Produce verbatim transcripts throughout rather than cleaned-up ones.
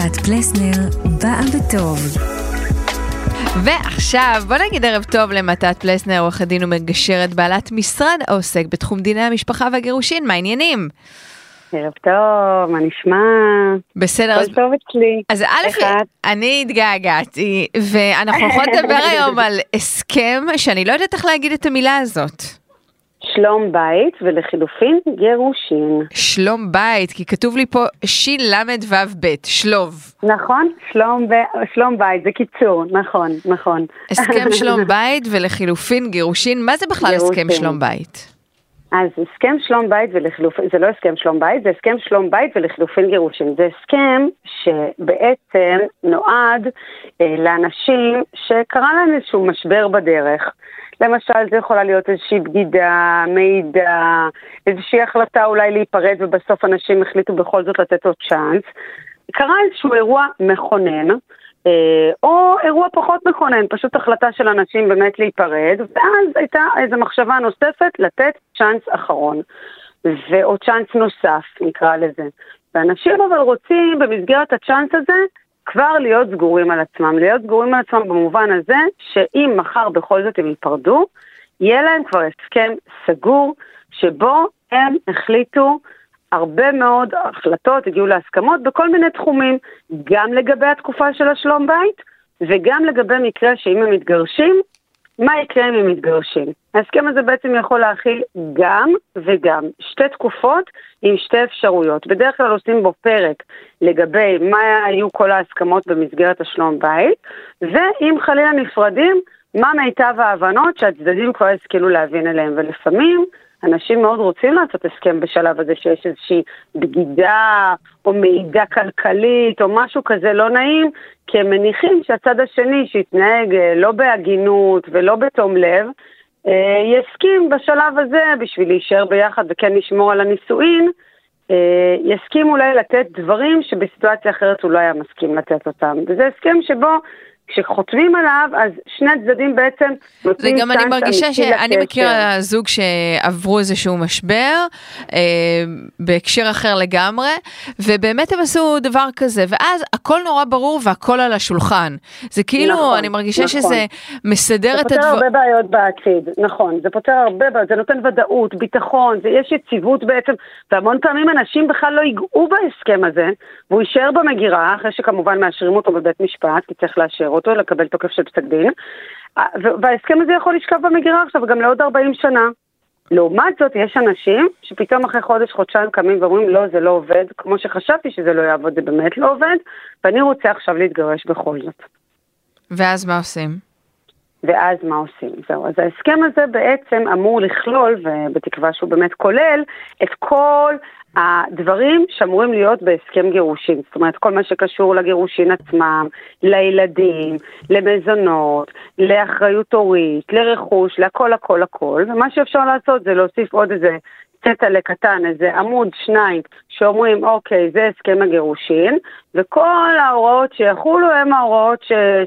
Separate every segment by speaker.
Speaker 1: מתת פלסנר, באה בטוב.
Speaker 2: ועכשיו בוא נגיד ערב טוב למתת פלסנר, עורכת דין ומגשרת, בעלת משרד העוסק בתחום דיני המשפחה והגירושין. מה העניינים?
Speaker 3: ערב טוב, מה נשמע?
Speaker 2: בסדר.
Speaker 3: כל טוב אצלי.
Speaker 2: אז א', אני התגעגעתי, ואנחנו יכולים לדבר היום על הסכם שאני לא יודעת איך להגיד את המילה הזאת.
Speaker 3: שלום בית ולחילופין גירושין.
Speaker 2: שלום בית, כי כתוב לי פה שיל למד וו בית, שלוב.
Speaker 3: נכון, שלום, ב... שלום בית, זה קיצור, נכון, נכון.
Speaker 2: הסכם שלום בית ולחילופין גירושין, מה זה בכלל גירושין. הסכם שלום בית?
Speaker 3: אז הסכם שלום בית ולחילופין, זה לא הסכם שלום בית, זה הסכם שלום בית ולחילופין גירושין. זה הסכם שבעצם נועד אה, לאנשים שקרה להם איזשהו משבר בדרך. למשל, זה יכולה להיות איזושהי בגידה, מידע, איזושהי החלטה אולי להיפרד, ובסוף אנשים החליטו בכל זאת לתת עוד צ'אנס. קרה איזשהו אירוע מכונן, או אירוע פחות מכונן, פשוט החלטה של אנשים באמת להיפרד, ואז הייתה איזו מחשבה נוספת לתת צ'אנס אחרון, ועוד צ'אנס נוסף, נקרא לזה. ואנשים אבל רוצים במסגרת הצ'אנס הזה, כבר להיות סגורים על עצמם, להיות סגורים על עצמם במובן הזה, שאם מחר בכל זאת הם ייפרדו, יהיה להם כבר הסכם סגור, שבו הם החליטו הרבה מאוד החלטות, הגיעו להסכמות בכל מיני תחומים, גם לגבי התקופה של השלום בית, וגם לגבי מקרה שאם הם מתגרשים, מה יקרה אם הם מתגרשים? ההסכם הזה בעצם יכול להכיל גם וגם שתי תקופות עם שתי אפשרויות. בדרך כלל עושים בו פרק לגבי מה היו כל ההסכמות במסגרת השלום בית, ואם חלילה נפרדים, מה מיטב ההבנות שהצדדים כבר הסכילו להבין אליהם. ולפעמים אנשים מאוד רוצים לעשות הסכם בשלב הזה שיש איזושהי בגידה או מידע כלכלית או משהו כזה לא נעים, כי הם מניחים שהצד השני שיתנהג לא בהגינות ולא בתום לב, יסכים בשלב הזה בשביל להישאר ביחד וכן לשמור על הנישואין, יסכים אולי לתת דברים שבסיטואציה אחרת הוא לא היה מסכים לתת אותם. וזה הסכם שבו כשחותמים עליו, אז שני צדדים בעצם נותנים
Speaker 2: וגם אני מרגישה שאני מכירה זוג שעברו איזשהו משבר, אה, בהקשר אחר לגמרי, ובאמת הם עשו דבר כזה, ואז הכל נורא ברור והכל על השולחן. זה כאילו, נכון, אני מרגישה נכון. שזה מסדר את הדבר...
Speaker 3: זה פותר הרבה בעיות בעתיד, נכון, זה פותר הרבה בעיות, זה נותן ודאות, ביטחון, זה יש יציבות בעצם, והמון פעמים אנשים בכלל לא ייגעו בהסכם הזה, והוא יישאר במגירה, אחרי שכמובן מאשרים אותו בבית משפט, כי צריך לאשר אותו, לקבל תוקף של פסק דין, וההסכם הזה יכול לשכב במגירה עכשיו גם לעוד ארבעים שנה. לעומת זאת, יש אנשים שפתאום אחרי חודש, חודשיים קמים ואומרים, לא, זה לא עובד, כמו שחשבתי שזה לא יעבוד, זה באמת לא עובד, ואני רוצה עכשיו להתגרש בכל זאת.
Speaker 2: ואז מה עושים?
Speaker 3: ואז מה עושים? זהו, אז ההסכם הזה בעצם אמור לכלול, ובתקווה שהוא באמת כולל, את כל הדברים שאמורים להיות בהסכם גירושין. זאת אומרת, כל מה שקשור לגירושין עצמם, לילדים, למזונות, לאחריות הורית, לרכוש, לכל, הכל, הכל. ומה שאפשר לעשות זה להוסיף עוד איזה צטע לקטן, איזה עמוד שניים, שאומרים, אוקיי, זה הסכם הגירושין, וכל ההוראות שיחולו הם ההוראות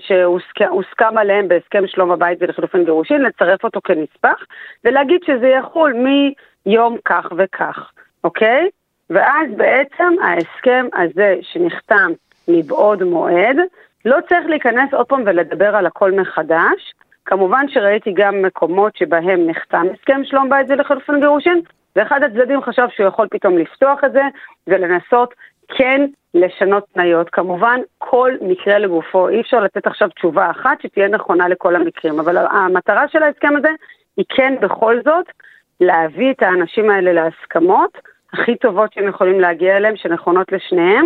Speaker 3: שהוסכם עליהם בהסכם שלום הבית ולחילופין גירושין, לצרף אותו כנספח, ולהגיד שזה יחול מיום כך וכך, אוקיי? ואז בעצם ההסכם הזה שנחתם מבעוד מועד, לא צריך להיכנס עוד פעם ולדבר על הכל מחדש. כמובן שראיתי גם מקומות שבהם נחתם הסכם שלום בית ולחילופין גירושין, ואחד הצדדים חשב שהוא יכול פתאום לפתוח את זה, ולנסות כן לשנות תניות. כמובן, כל מקרה לגופו, אי אפשר לתת עכשיו תשובה אחת שתהיה נכונה לכל המקרים, אבל המטרה של ההסכם הזה היא כן בכל זאת להביא את האנשים האלה להסכמות, הכי טובות שהם יכולים להגיע אליהם, שנכונות לשניהם,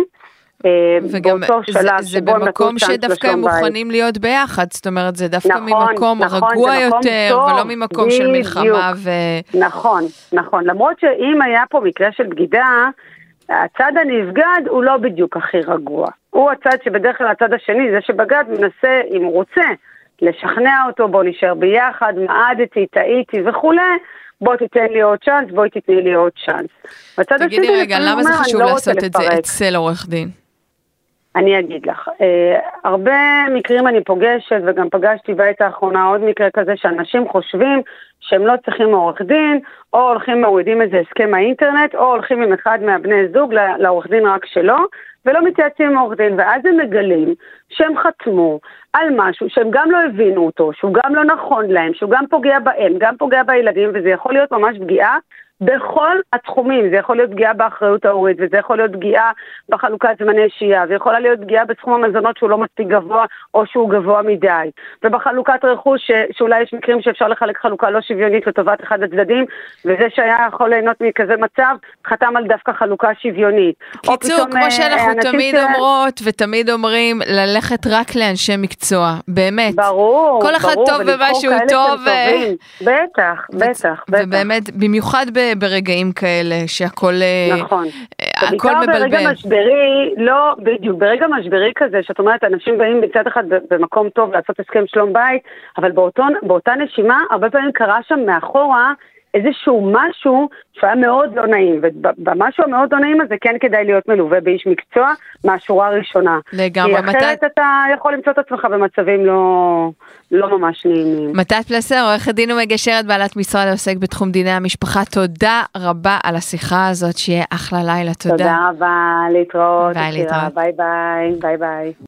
Speaker 2: וגם זה, זה במקום שדווקא הם מוכנים להיות ביחד, זאת אומרת זה דווקא נכון, ממקום נכון, רגוע יותר טוב, ולא ממקום של מלחמה ו...
Speaker 3: נכון, נכון, למרות שאם היה פה מקרה של בגידה, הצד הנפגד הוא לא בדיוק הכי רגוע, הוא הצד שבדרך כלל הצד השני, זה שבגד מנסה, אם הוא רוצה, לשכנע אותו, בוא נשאר ביחד, מעדתי, טעיתי וכולי, בוא תיתן לי עוד צ'אנס, בואי תתני לי עוד צ'אנס.
Speaker 2: תגידי רגע, למה זה חשוב לעשות את זה אצל עורך דין?
Speaker 3: אני אגיד לך, אה, הרבה מקרים אני פוגשת, וגם פגשתי בעת האחרונה עוד מקרה כזה, שאנשים חושבים שהם לא צריכים עורך דין, או הולכים מורידים איזה הסכם מהאינטרנט, או הולכים עם אחד מהבני זוג לעורך דין רק שלו, ולא מתייעצים עם עורך דין, ואז הם מגלים שהם חתמו על משהו שהם גם לא הבינו אותו, שהוא גם לא נכון להם, שהוא גם פוגע בהם, גם פוגע בילדים, וזה יכול להיות ממש פגיעה בכל התחומים. זה יכול להיות פגיעה באחריות ההורית, וזה יכול להיות פגיעה בחלוקת זמני שהייה, ויכולה להיות פגיעה בסכום המזונות שהוא לא מספיק גבוה, או שהוא גבוה מדי, ובחלוקת רכוש, ש... שאולי יש מקרים שאפשר לחלק חלוקה לא שוויונית לטובת אחד הצדדים, וזה שהיה יכול ליהנות מכזה מצב, חתם על דווקא חלוקה שוויונית.
Speaker 2: קיצור, כמו שאנחנו תמיד ש... אומרות, ותמיד אומרים, ללכת רק לאנשי מקצוע, באמת.
Speaker 3: ברור,
Speaker 2: כל אחד
Speaker 3: ברור,
Speaker 2: טוב במשהו טוב.
Speaker 3: בטח, בטח, בטח.
Speaker 2: ובאמת, במיוחד ברגעים כאלה, שהכל
Speaker 3: נכון.
Speaker 2: הכל מבלבל.
Speaker 3: ברגע משברי, לא, בדיוק, ברגע משברי כזה, שאת אומרת, אנשים באים מצד אחד במקום טוב לעשות הסכם שלום בית, אבל באותו, באותה נשימה, הרבה פעמים קרה שם מאחורה, איזשהו משהו שהיה מאוד לא נעים, ובמשהו המאוד לא נעים הזה כן כדאי להיות מלווה באיש מקצוע מהשורה הראשונה.
Speaker 2: לגמרי.
Speaker 3: כי אחרת מת... אתה יכול למצוא את עצמך במצבים לא, לא ממש נעימים.
Speaker 2: מתת פלסר, עורכת דין ומגשרת, בעלת משרד העוסק בתחום דיני המשפחה, תודה רבה על השיחה הזאת, שיהיה אחלה לילה, תודה.
Speaker 3: תודה רבה, להתראות.
Speaker 2: ביי, להתראות.
Speaker 3: ביי ביי, ביי ביי.